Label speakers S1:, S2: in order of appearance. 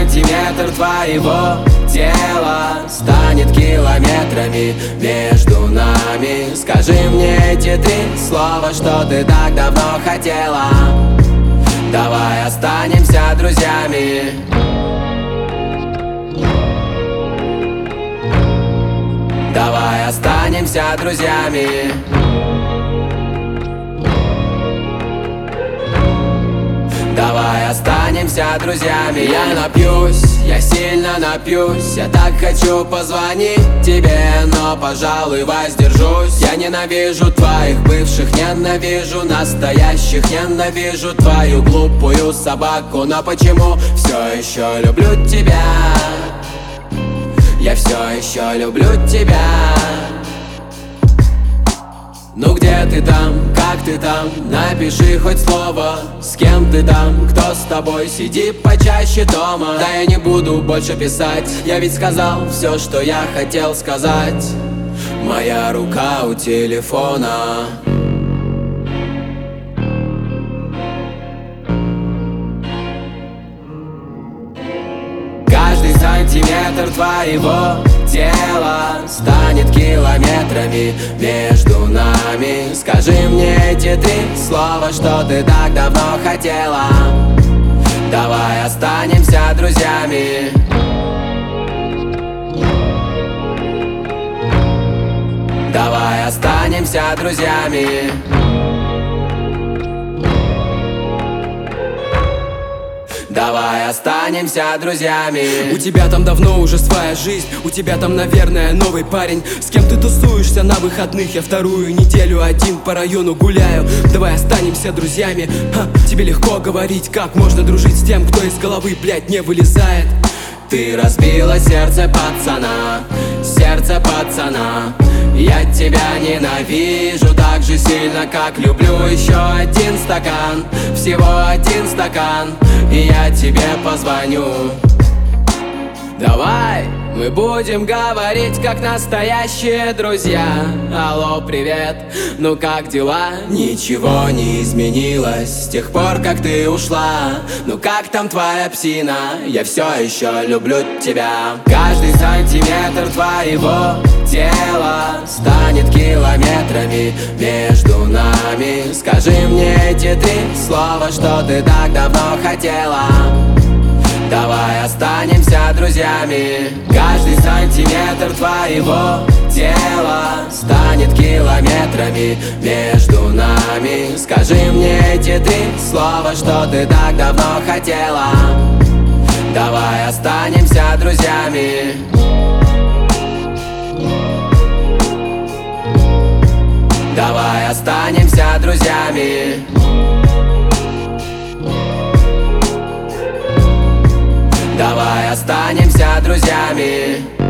S1: сантиметр твоего тела станет километрами между нами. Скажи мне эти 3 слова, что ты так давно хотела. Давай останемся друзьями. Давай останемся друзьями. Давай останемся друзьями. Я напьюсь, я сильно напьюсь. Я так хочу позвонить тебе, но, пожалуй, воздержусь. Я ненавижу твоих бывших, ненавижу настоящих, ненавижу твою глупую собаку. Но почему все еще люблю тебя? Я все еще люблю тебя. Ну где ты там, как ты там, напиши хоть слово. С кем ты там, кто с тобой, сиди почаще дома. Да я не буду больше писать, я ведь сказал все, что я хотел сказать. Моя рука у телефона. Каждый сантиметр твоего тела станет километрами между нами. Скажи мне эти 3 слова, что ты так давно хотела. Давай останемся друзьями. Давай останемся друзьями. Давай останемся друзьями.
S2: У тебя там давно уже своя жизнь. У тебя там, наверное, новый парень. С кем ты тусуешься на выходных? Я 2-ю неделю один по району гуляю. Давай останемся друзьями. Тебе легко говорить, как можно дружить с тем, кто из головы, блядь, не вылезает.
S1: Ты разбила сердце пацана, сердце пацана. Я тебя ненавижу так же сильно, как люблю. Еще 1 стакан, всего 1 стакан, и я тебе позвоню. Давай мы будем говорить, как настоящие друзья. Алло, привет, ну как дела? Ничего не изменилось с тех пор, как ты ушла. Ну как там твоя псина? Я все еще люблю тебя. Каждый сантиметр твоего тела станет километрами между нами. Скажи мне эти 3 слова, что ты так давно хотела. Давай останемся друзьями. Каждый сантиметр твоего тела станет километрами между нами. Скажи мне эти 3 слова, что ты так давно хотела. Давай останемся друзьями. Давай останемся друзьями. Давай останемся друзьями.